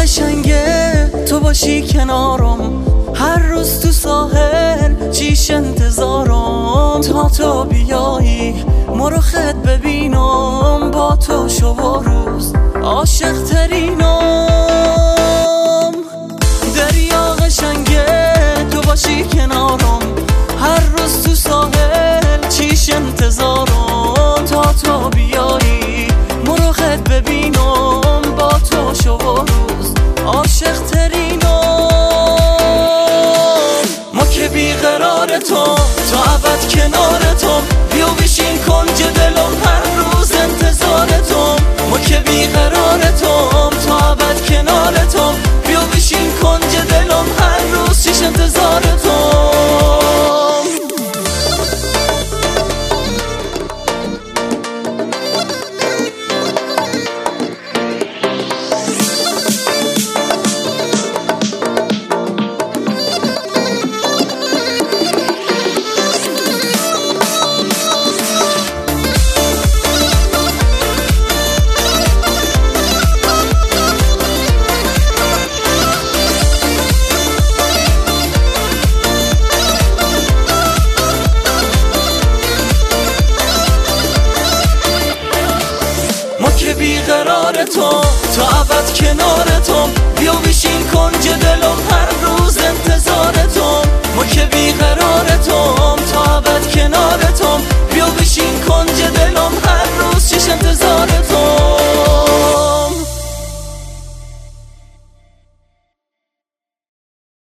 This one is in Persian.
قشنگه تو باشی کنارم، هر روز تو ساحل چیش انتظارم، تا تو بیایی مرو خط ببینم، با تو شب و روز عاشق ترینم. دریا قشنگه تو باشی کنارم، هر روز تو ساحل چیش انتظارم، تا تو بیایی مرو خط ببینم، با تو شب و روز عاشق ترینم. ما که بیقرار تو ابد کنار تو، بیا بشین کنج دلم هر روز انتظار تو. ما که بیقرار تو ابد کنار تو، بیا بشین کنج دلم هر روز چیش انتظار تو. بیقرار تو ابد کنار تو، بیا